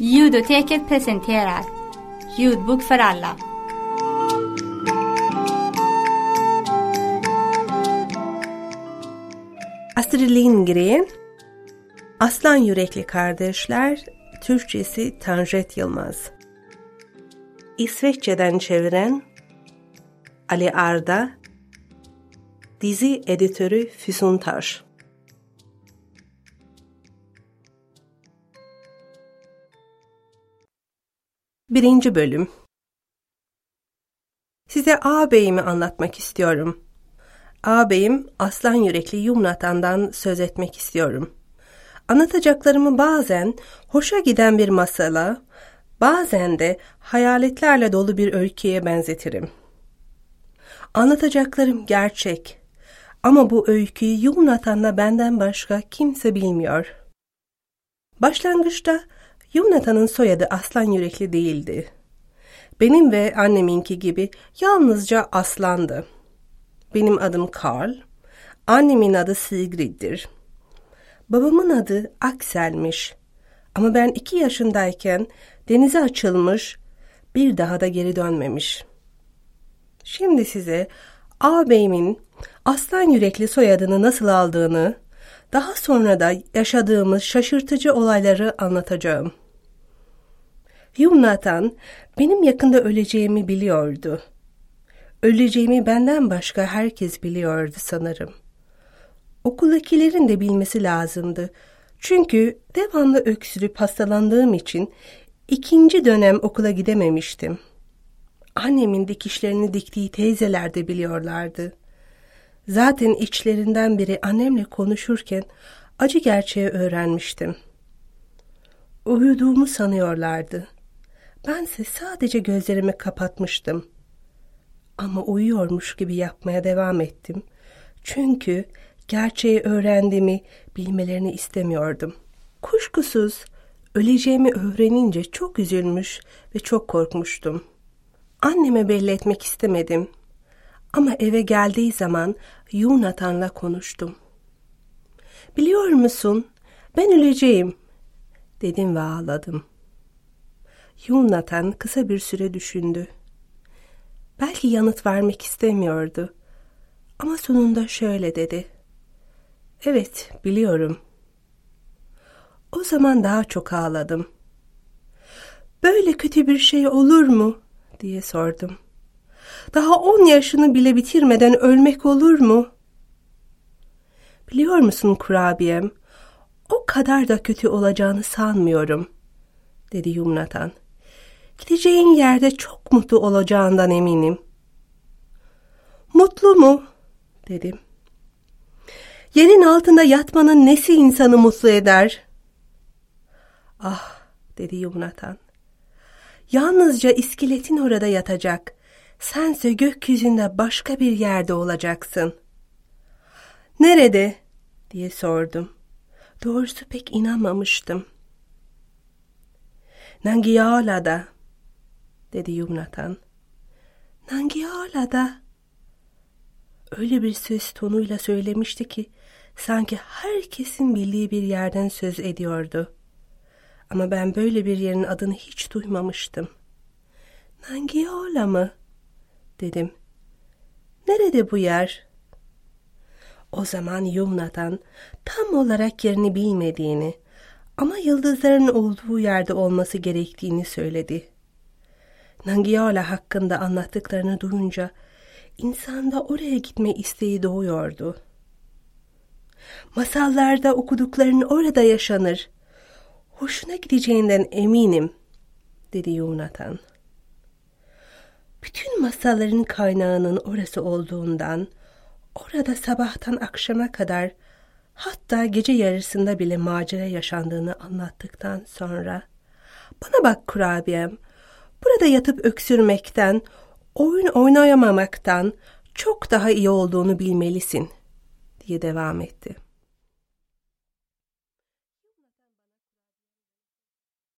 Ljudoteket presenterar Ljudbok för alla. Astrid Lindgren, Aslan Yürekli Kardeşler, Türkçesi Tanjet Yılmaz. İsveççeden çeviren Ali Arda, dizi editörü Füsun Taş. Birinci bölüm. Size ağabeyimi anlatmak istiyorum. Ağabeyim Aslan Yürekli Yumnatan'dan söz etmek istiyorum. Anlatacaklarımı bazen hoşa giden bir masala, bazen de hayaletlerle dolu bir öyküye benzetirim. Anlatacaklarım gerçek ama bu öyküyü Yumnatan'la benden başka kimse bilmiyor. Başlangıçta Yumnatan'ın soyadı Aslan Yürekli değildi. Benim ve anneminki gibi yalnızca Aslan'dı. Benim adım Karl, annemin adı Sigrid'dir. Babamın adı Aksel'miş. Ama ben 2 yaşındayken denize açılmış, bir daha da geri dönmemiş. Şimdi size ağabeyimin Aslan Yürekli soyadını nasıl aldığını, daha sonra da yaşadığımız şaşırtıcı olayları anlatacağım. Yumnatan benim yakında öleceğimi biliyordu. Öleceğimi benden başka herkes biliyordu sanırım. Okuldakilerin de bilmesi lazımdı. Çünkü devamlı öksürüp hastalandığım için 2. dönem okula gidememiştim. Annemin dikişlerini diktiği teyzeler de biliyorlardı. Zaten içlerinden biri annemle konuşurken acı gerçeği öğrenmiştim. Uyuduğumu sanıyorlardı. Bense sadece gözlerimi kapatmıştım. Ama uyuyormuş gibi yapmaya devam ettim. Çünkü gerçeği öğrendiğimi bilmelerini istemiyordum. Kuşkusuz öleceğimi öğrenince çok üzülmüş ve çok korkmuştum. Anneme belli etmek istemedim. Ama eve geldiği zaman Yumnatan'la konuştum. "Biliyor musun, ben öleceğim," dedim ve ağladım. Yumnatan kısa bir süre düşündü. Belki yanıt vermek istemiyordu. Ama sonunda şöyle dedi. "Evet, biliyorum." O zaman daha çok ağladım. "Böyle kötü bir şey olur mu?" diye sordum. "Daha 10 yaşını bile bitirmeden ölmek olur mu?" "Biliyor musun kurabiyem, o kadar da kötü olacağını sanmıyorum," dedi Yumnatan. "Gideceğin yerde çok mutlu olacağından eminim." "Mutlu mu?" dedim. "Yerin altında yatmanın nesi insanı mutlu eder?" "Ah," dedi Yumnatan. "Yalnızca iskeletin orada yatacak. Sense gökyüzünde başka bir yerde olacaksın." "Nerede?" diye sordum. Doğrusu pek inanmamıştım. "Nangihala'da," dedi Yumnatan. "Nangihala'da." Öyle bir ses tonuyla söylemişti ki sanki herkesin bildiği bir yerden söz ediyordu. Ama ben böyle bir yerin adını hiç duymamıştım. "Nangihala mı?" dedim. "Nerede bu yer?" O zaman Yumnatan tam olarak yerini bilmediğini ama yıldızların olduğu yerde olması gerektiğini söyledi. Nangihala hakkında anlattıklarını duyunca insanda oraya gitme isteği doğuyordu. "Masallarda okudukların orada yaşanır. Hoşuna gideceğinden eminim," dedi Yumnatan. "Bütün masalların kaynağının orası olduğundan, orada sabahtan akşama kadar, hatta gece yarısında bile macera yaşandığını anlattıktan sonra, bana bak kurabiyem, burada yatıp öksürmekten, oyun oynayamamaktan çok daha iyi olduğunu bilmelisin," diye devam etti.